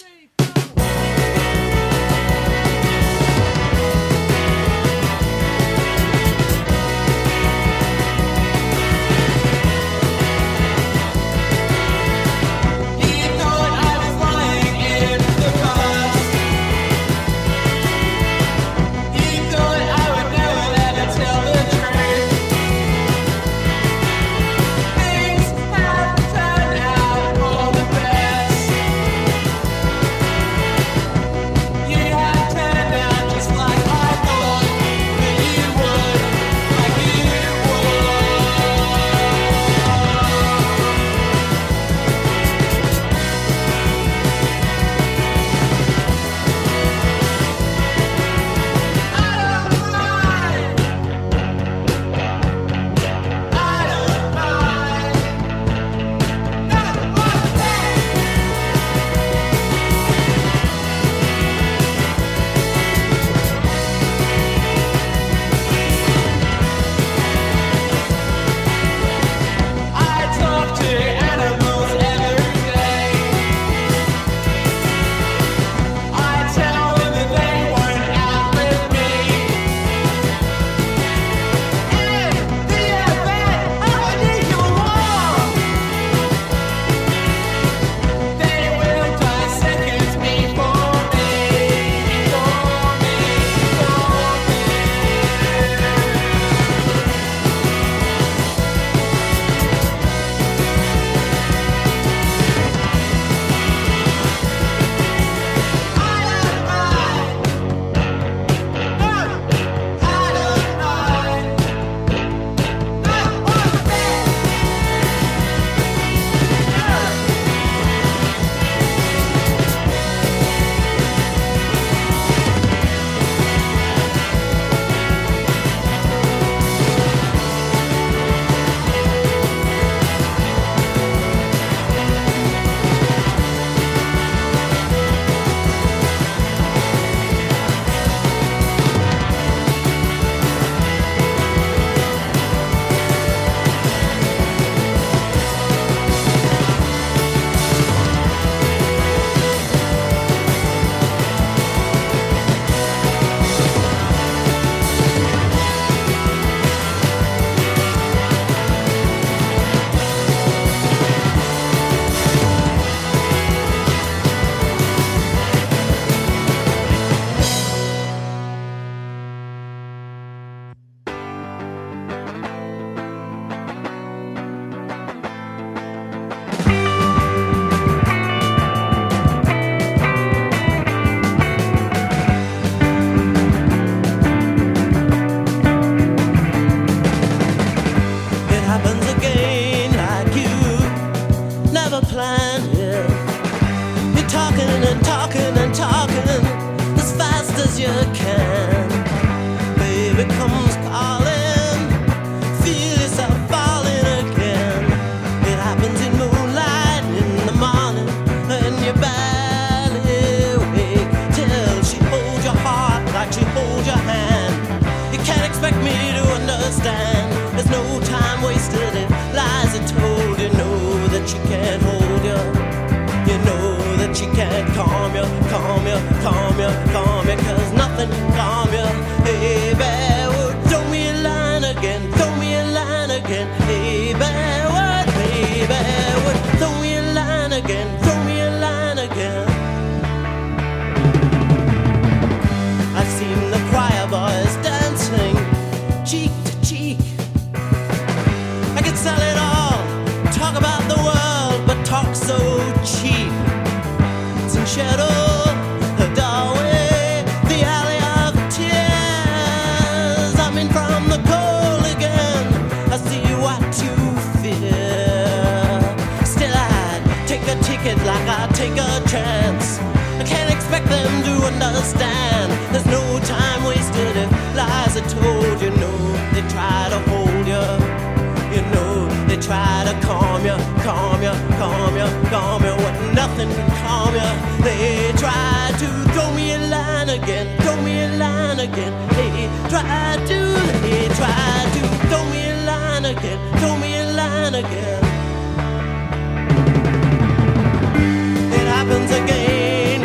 Throw me a line again. It happens again.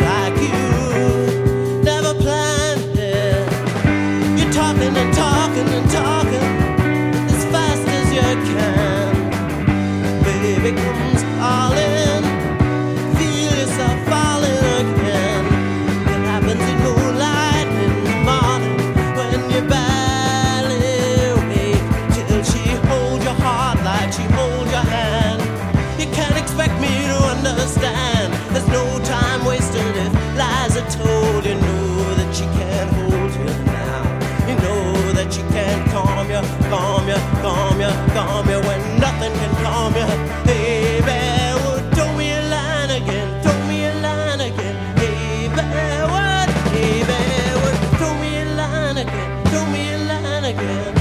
told you, know that she can't hold you now. You know that she can't calm you, calm you, calm you, calm you when nothing can calm you. Hey, bear, would throw me a line again, throw me a line again. Hey, bear, would throw me a line again, throw me a line again.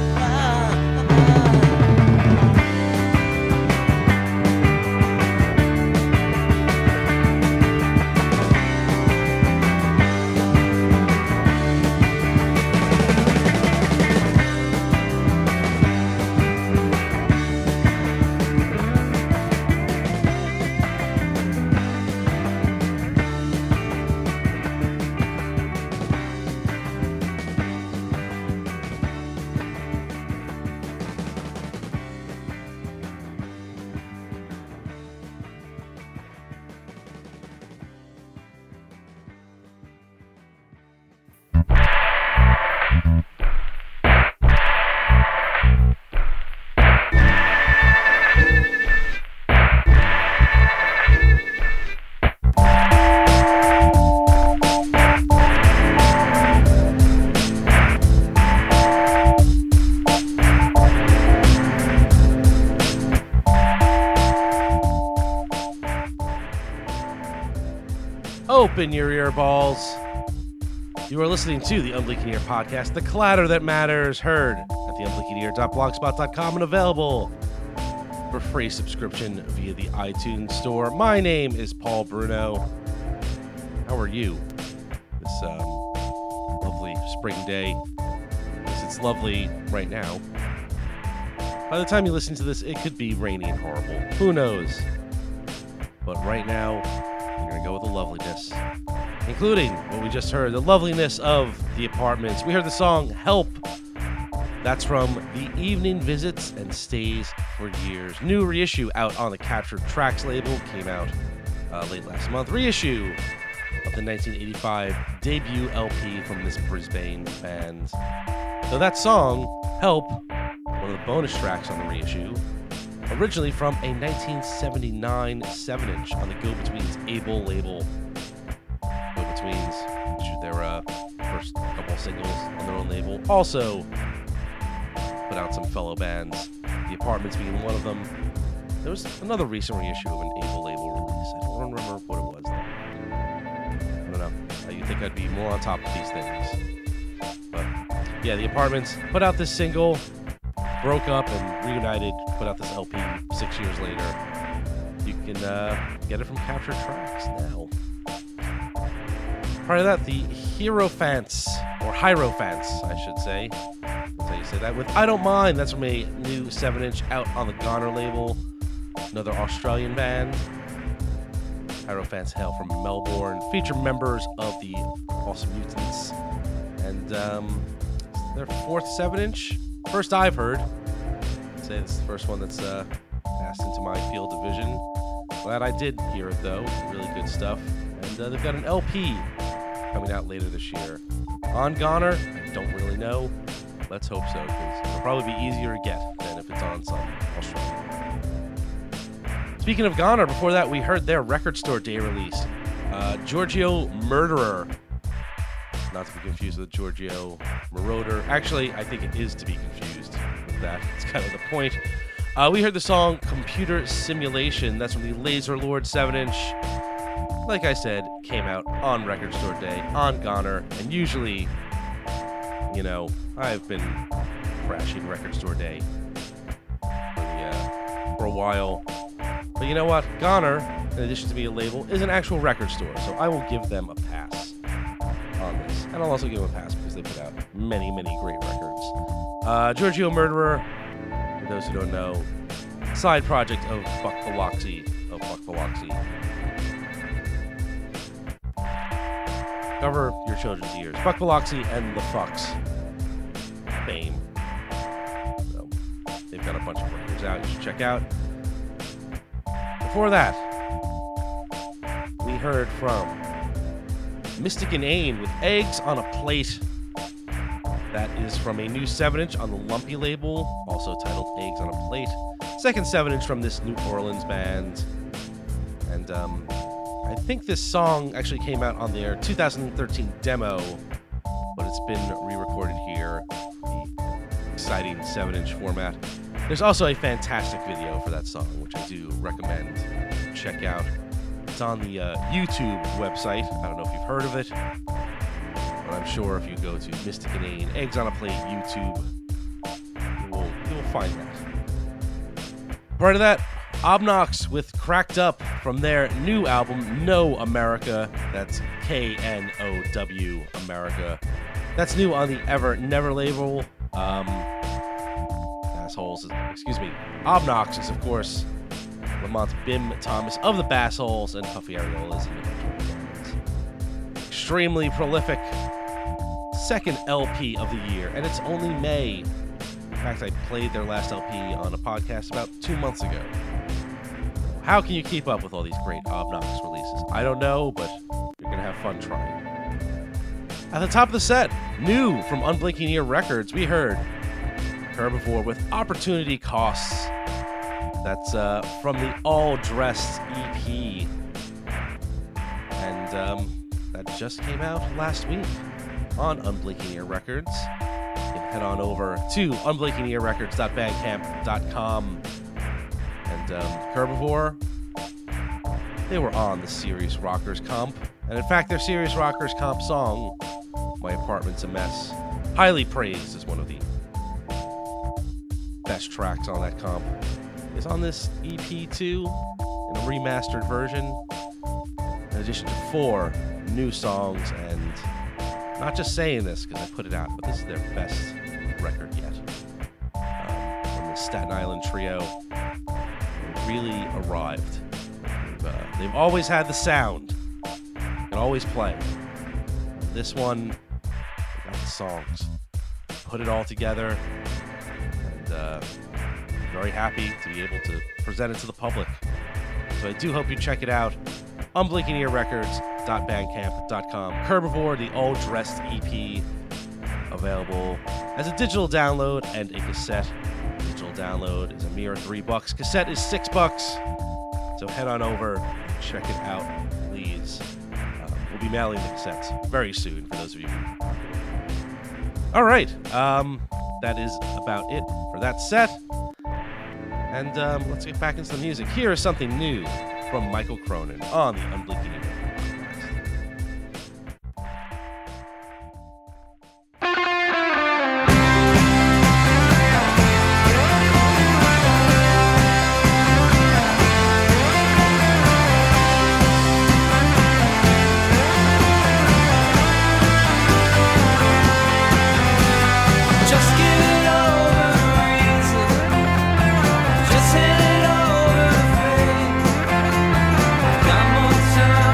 Open your earballs. You are listening to the Unblinking Ear podcast, the clatter that matters, heard at the unblinkingear.blogspot.com and available for free subscription via the iTunes store. My name is Paul Bruno. How are you this lovely spring day? It's lovely right now. By the time you listen to this, it could be rainy and horrible. Who knows? But right now, we're going to go with the loveliness, including what we just heard, the loveliness of The Apartments. We heard the song Help. That's from The Evening Visits and Stays for Years. New reissue out on the Captured Tracks label. Came out late last month. Reissue of the 1985 debut LP from this Brisbane band. So that song, Help, one of the bonus tracks on the reissue, originally from a 1979 7-inch on the Go-Betweens Able label. Go-Betweens issued their first couple singles on their own label. Also put out some fellow bands, The Apartments being one of them. There was another recent reissue of an Able label release. I don't remember what it was, though. I don't know. You'd think I'd be more on top of these things. But yeah, The Apartments put out this single, broke up and reunited, put out this LP 6 years later. You can get it from Captured Tracks now. Prior to that, the Hierophants, or Hierophants, I should say. That's how you say that. With I Don't Mind, that's from a new 7-inch out on the Goner label. Another Australian band. Hierophants hail from Melbourne. Feature members of the Awesome Mutants. And their fourth 7-inch. First I've heard. I'd say this is the first one that's passed into my field of vision. Glad I did hear it, though. Really good stuff. And they've got an LP coming out later this year. On Goner, I don't really know. Let's hope so, because it'll probably be easier to get than if it's on some Australian. Speaking of Goner, before that, we heard their Record Store Day release. Giorgio Murderer. Not to be confused with Giorgio Moroder. Actually, I think it is to be confused with that. It's kind of the point. We heard the song Computer Simulation. That's from the Laser Lord 7-inch. Like I said, came out on Record Store Day, on Goner. And usually, you know, I've been crashing Record Store Day for a while. But you know what? Goner, in addition to being a label, is an actual record store. So I will give them a pass on this. And I'll also give them a pass because they put out many, many great records. Giorgio Murderer, for those who don't know, side project of Buck Biloxi. Cover your children's ears. Buck Biloxi and the Fucks. Fame. So, they've got a bunch of records out you should check out. Before that, we heard from Mystic and Ain with Eggs on a Plate. That is from a new 7-inch on the Lumpy label, also titled Eggs on a Plate. Second 7-inch from this New Orleans band. And I think this song actually came out on their 2013 demo, but it's been re-recorded here, the exciting 7-inch format. There's also a fantastic video for that song, which I do recommend check out. It's on the YouTube website. I don't know if you've heard of it, but I'm sure if you go to Mystic Inane Eggs on a Plate YouTube, you will find that. Prior to that, Obnox with Cracked Up from their new album, No America. That's K-N-O-W America. That's new on the Ever Never label. Obnox is, of course, Lamont Bim Thomas of the Bassholes and Puffy Areolas and a bunch of other bands. Extremely prolific second LP of the year, and it's only May. In fact, I played their last LP on a podcast about 2 months ago. How can you keep up with all these great Obnox releases? I don't know, but you're going to have fun trying. At the top of the set, new from Unblinking Ear Records, we heard Herbivore with Opportunity Costs. That's from the All Dressed EP. And that just came out last week on Unblinking Ear Records. You can head on over to unblinkingearrecords.bandcamp.com. And Herbivore, they were on the Serious Rockers comp. And in fact, their Serious Rockers comp song, My Apartment's a Mess, highly praised as one of the best tracks on that comp, is on this EP too, in a remastered version, in addition to 4 new songs. And not just saying this because I put it out, but this is their best record yet. From the Staten Island trio, really arrived. They've always had the sound, and always play. This one, they got the songs, put it all together, and very happy to be able to present it to the public. So I do hope you check it out. unblinkingearrecords.bandcamp.com. Herbivore, the All Dressed EP, available as a digital download and a cassette. Digital download is a mere $3. Cassette is $6. So head on over and check it out, please. We'll be mailing the cassettes very soon for those of you who are. All right, that is about it for that set. And let's get back into the music. Here is something new from Michael Cronin on the Unblinking Ear podcast. Got more time.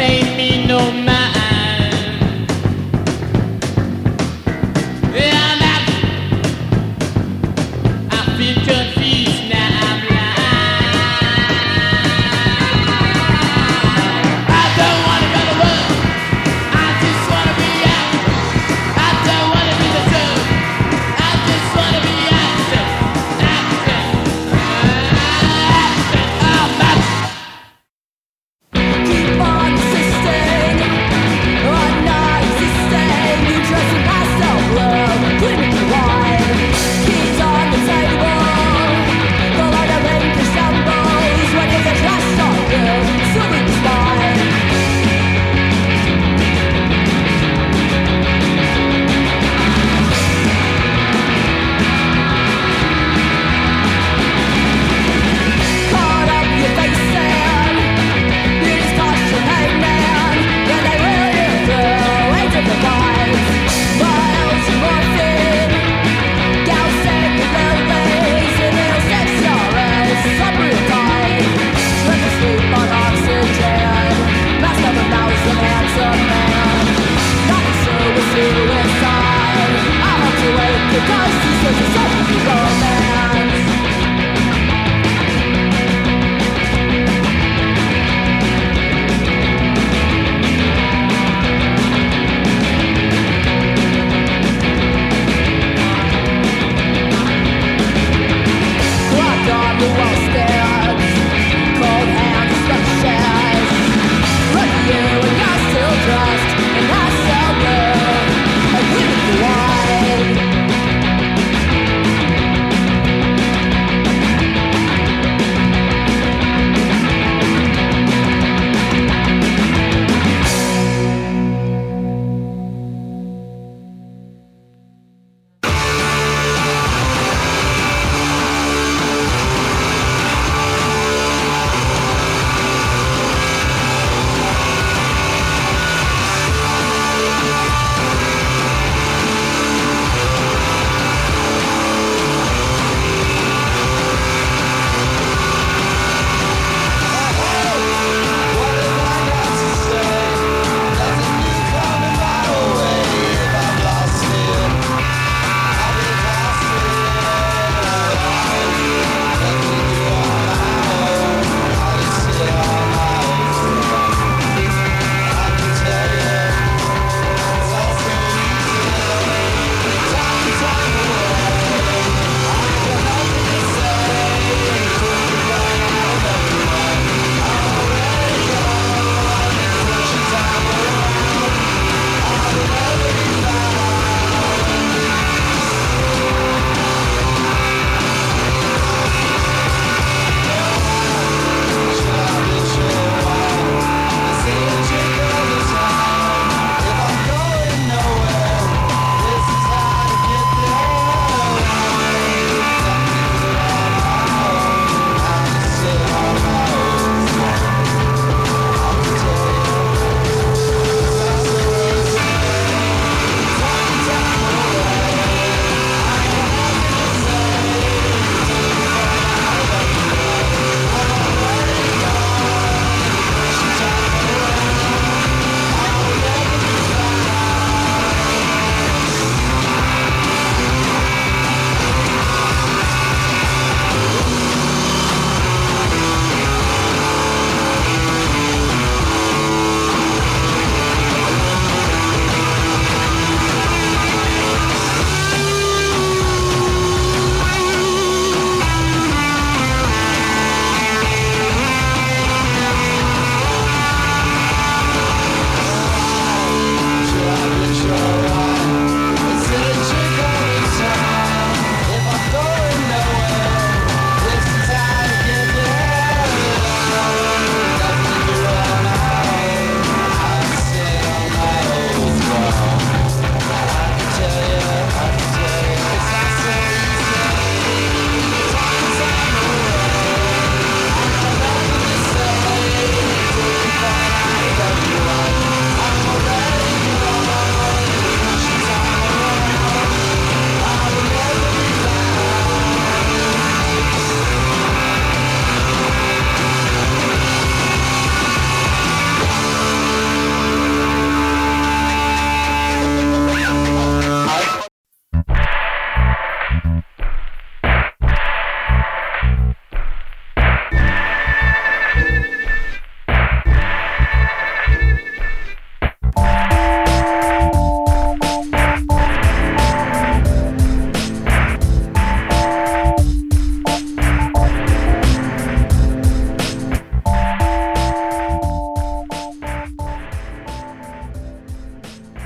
paid me no mind. And I feel confused now. I'm blind. I don't wanna go to work. I just wanna be out. I don't wanna be the sun. I just wanna be active. Keep on insisting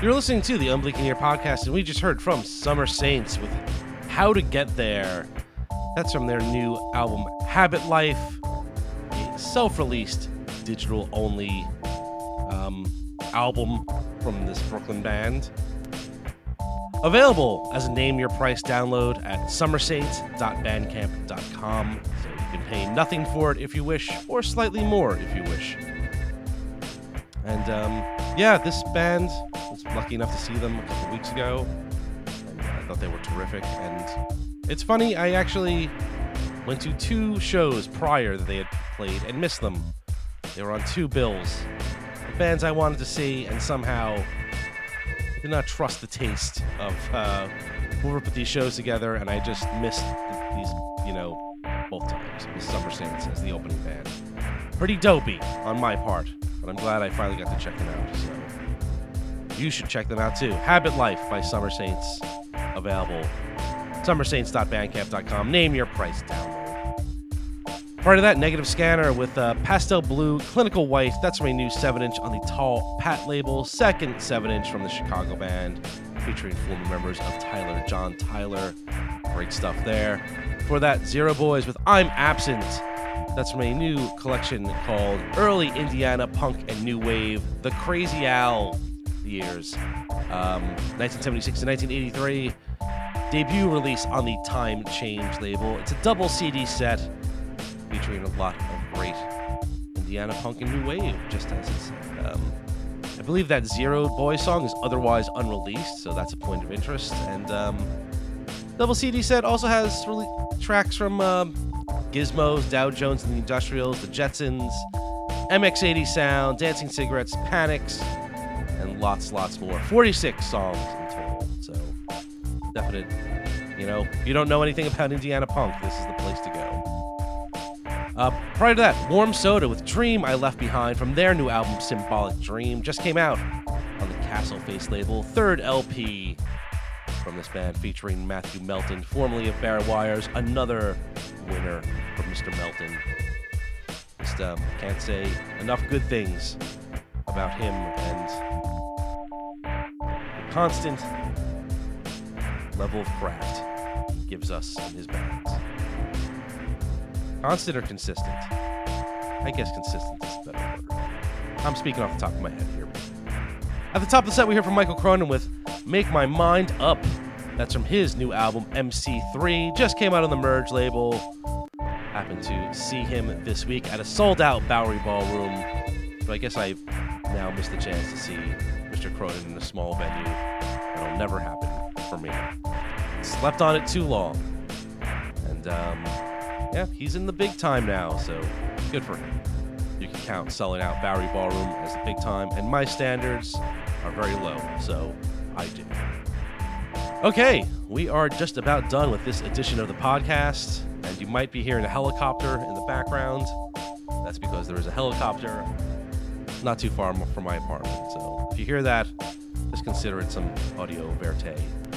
You're listening to the Unblinking Ear podcast, and we just heard from Summer Saints with How to Get There. That's from their new album, Habit Life, a self-released, digital-only album from this Brooklyn band. Available as a Name Your Price download at summersaints.bandcamp.com, so you can pay nothing for it if you wish, or slightly more if you wish. And yeah, this band, I was lucky enough to see them a couple weeks ago, and I thought they were terrific. And it's funny, I actually went to 2 shows prior that they had played and missed them. They were on 2 bills. The bands I wanted to see, and somehow did not trust the taste of whoever put these shows together, and I just missed these, both times. Miss Summer Saints as the opening band. Pretty dopey on my part, but I'm glad I finally got to check them out, so you should check them out too. Habit Life by Summer Saints, available summersaints.bandcamp.com. Name Your Price download. Prior to that, Negative Scanner with Pastel Blue, Clinical White. That's from a new 7-inch on the Tall Pat label. Second 7-inch from the Chicago band, featuring former members of Tyler, John Tyler. Great stuff there. For that, Zero Boys with I'm Absent. That's from a new collection called Early Indiana Punk and New Wave, The Crazy Owl years, 1976 to 1983. Debut release on the Time Change label. It's a double CD set featuring a lot of great Indiana punk and new wave, just as it's I believe that Zero Boy song is otherwise unreleased, so that's a point of interest. And double CD set also has tracks from Gizmos, Dow Jones and the Industrials, the Jetsons, MX-80 Sound, Dancing Cigarettes, Panics, and lots more. 46 songs in total, so definite, if you don't know anything about Indiana punk, this is the place to go. Prior to that, Warm Soda with Dream I Left Behind from their new album, Symbolic Dream, just came out on the Castle Face label. Third LP from this band featuring Matthew Melton, formerly of Bare Wires, another winner from Mr. Melton. Just can't say enough good things about him and the constant level of craft he gives us in his bands. Constant or consistent? I guess consistent is a better word. I'm speaking off the top of my head here. At the top of the set, we hear from Michael Cronin with Make My Mind Up. That's from his new album, MC3. Just came out on the Merge label. Happened to see him this week at a sold-out Bowery Ballroom. But I guess I now missed the chance to see Mr. Cronin in a small venue. That'll never happen for me. Slept on it too long. And, yeah, he's in the big time now, so good for him. You can count selling out Bowery Ballroom as the big time, and my standards are very low, so I do. Okay, we are just about done with this edition of the podcast, and you might be hearing a helicopter in the background. That's because there is a helicopter not too far from my apartment, so if you hear that, just consider it some audio verite.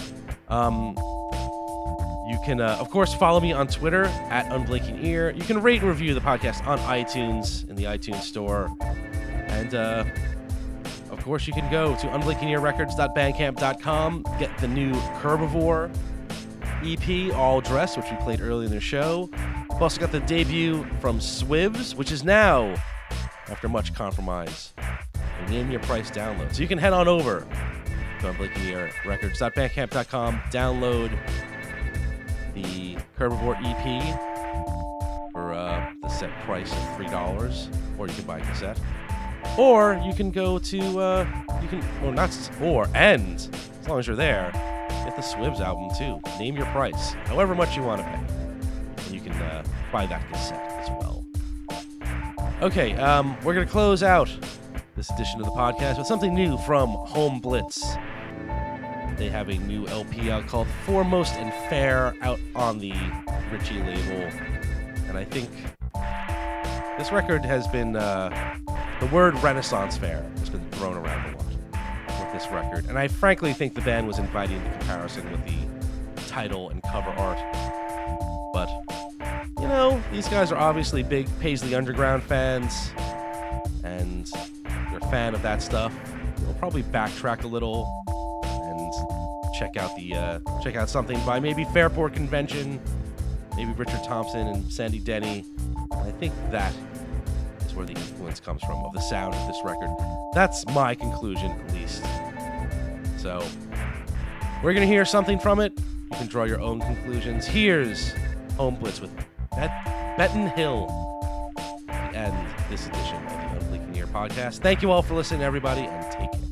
You can, of course, follow me on Twitter at Unblinking Ear. You can rate and review the podcast on iTunes, in the iTunes store. And, of course, you can go to unblinkingearrecords.bandcamp.com, get the new Herbivore EP, All Dress, which we played earlier in the show. We've also got the debut from Swivs, which is now, after much compromise, a Name Your Price download. So you can head on over to unblinkingearrecords.bandcamp.com, download the Herbivore EP for the set price of $3, or you can buy a cassette, or you can go to as long as you're there, get the Swivs album too. Name Your Price, however much you want to pay, and you can buy that cassette as well. Okay, we're gonna close out this edition of the podcast with something new from Home Blitz. They have a new LP out called Foremost and Fair out on the Ritchie label. And I think this record has been, the word Renaissance Fair has been thrown around a lot with this record. And I frankly think the band was inviting the comparison with the title and cover art. But, these guys are obviously big Paisley Underground fans. And they're a fan of that stuff. we'll probably backtrack a little and check out something by maybe Fairport Convention, maybe Richard Thompson and Sandy Denny. I think that is where the influence comes from, of the sound of this record. That's my conclusion, at least. So, we're going to hear something from it. You can draw your own conclusions. Here's Home Blitz with Benton Hill to end this edition of the Unblinking Ear podcast. Thank you all for listening, everybody, and take care.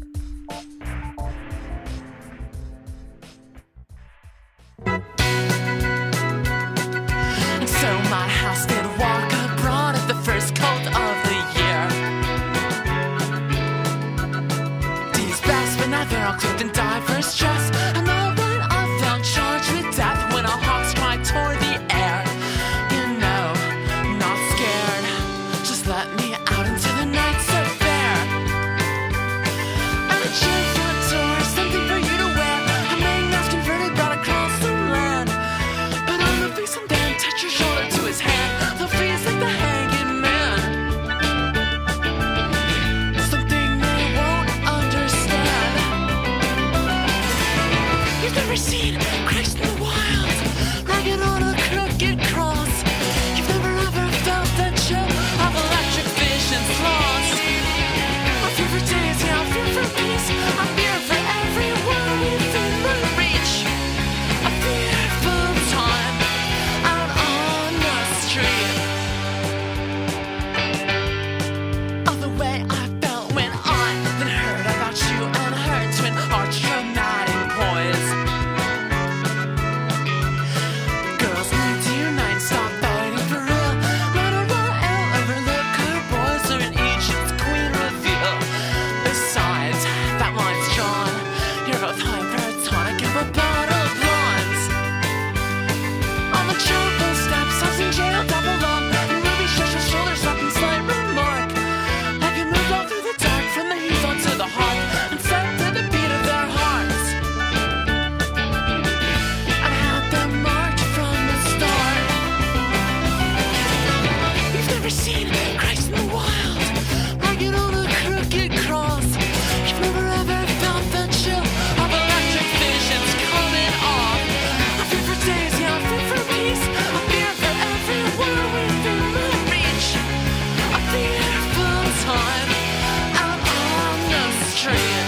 So my house did walk abroad at the first cold of the year. These bells were never all clothed in diverse dress, and all right I felt charged with death when a hawk's cry tore the air. You know, not scared, just let me out into the night so fair. And a chair for a door, something for you to wear, a main mask converted got across the land. But on the face and then touch your shoulder to his hand, the face like the hanging man. Something they won't understand. You've never seen Christ in the wild, ragged on a crooked cross. You've never ever felt the chill of electric vision's loss. I fear for days, yeah, I fear for peace. I fear for everyone within my reach. I fear for time out on the street. All the way I felt when I then heard about you and her twin arch dramatic poise. Girls need to unite, stop fighting for real. Let her run out, overlook her boys, or in Egypt's queen reveal. Besides, that line's drawn. You're both hypertonic and we're bottle blondes. On the chapel steps, I was in jail, double up. And Ruby shrugs her shoulders up in slight remark. I can move all through the dark, from the heat onto the heart, and set to the beat of their hearts. I had them marked from the start. You've never seen Christ in the wild, ragged on a crooked cross. You've never ever felt the chill of electric visions coming off. I fear for days, yeah, I fear for peace. I fear for everyone within my reach. I fear for time out on the street.